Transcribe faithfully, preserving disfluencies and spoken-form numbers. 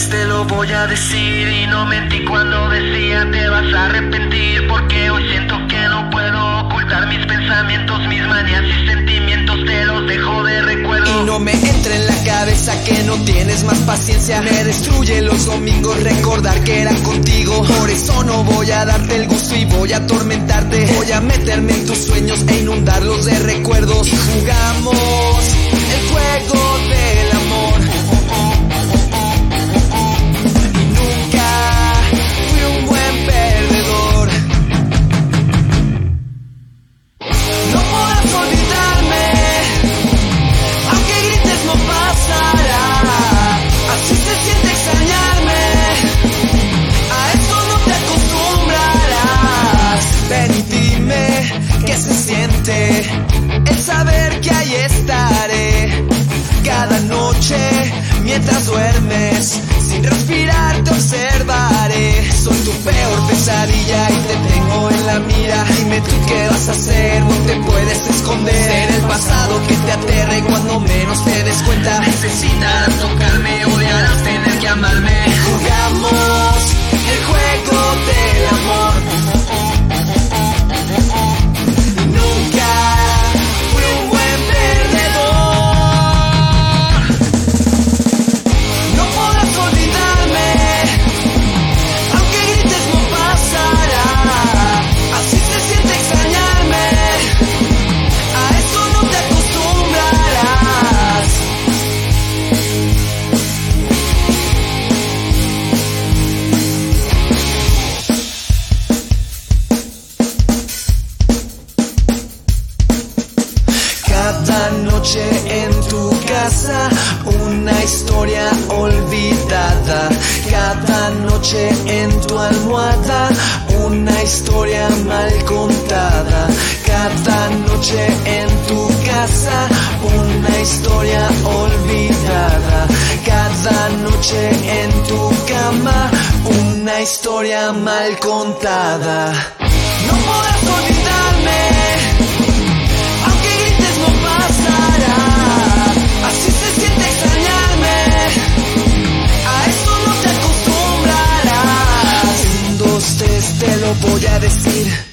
tres te lo voy a decir y no mentí cuando decía te vas a arrepentir, porque hoy siento que no puedo ocultar mis pensamientos, mis manías y sentimientos, te los dejo de recuerdo. Y no me entra en la cabeza que no tienes más paciencia, me destruye los domingos recordar que era contigo. Por eso no voy a darte el gusto y voy a atormentarte, voy a meterme en tus sueños e inundarlos de recuerdos. Y jugamos el juego del amor y nunca fui un buen perdedor. No podrás olvidarme, aunque grites no pasará. Así se siente extrañarme, a esto no te acostumbrarás. Ven y dime qué se siente el saber que ahí estaré cada noche mientras duermes. Sin respirar te observaré, soy tu peor pesadilla y te tengo en la mira. Dime tú qué vas a hacer, no te puedes esconder. Ser el pasado que te aterre cuando menos te des cuenta. Necesitarás tocarme, odiarás tener que amarme. Jugamos el juego del amor, nunca fui un buen perdedor. No podrás olvidarme, aunque grites no pasará. Así se siente extrañarme, a eso no te acostumbrarás. Cada noche en tu casa, una historia olvidada. Cada noche en tu almohada, una historia mal contada. Cada noche en tu casa, una historia olvidada. Cada noche en tu cama, una historia mal contada. No podrás olvidarme, aunque grites no pasará. Así se siente extrañarme, a eso no te acostumbrarás. Un, dos, tres, te lo voy a decir